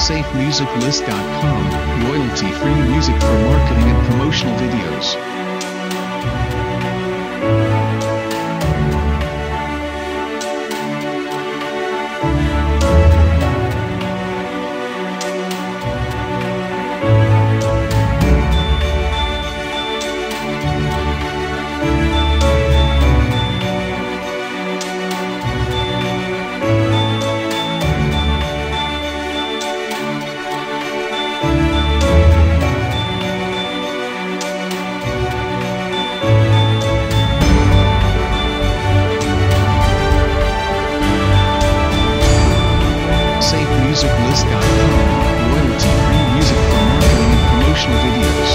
SafeMusicList.com, royalty-free music for marketing and promotional videos. SafeMusicList.com, royalty-free music for marketing and promotional videos.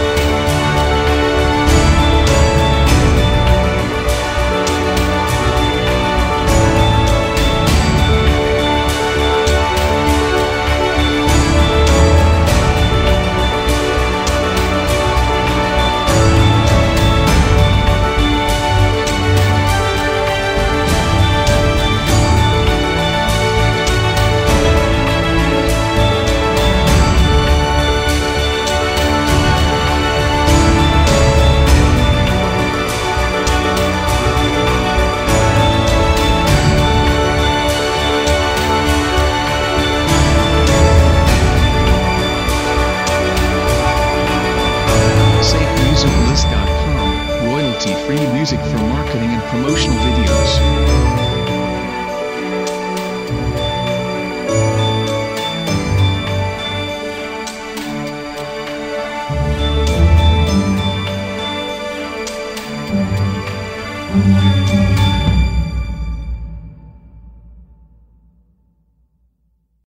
SafeMusicList.com, royalty-free music for marketing and promotional videos. Thank you.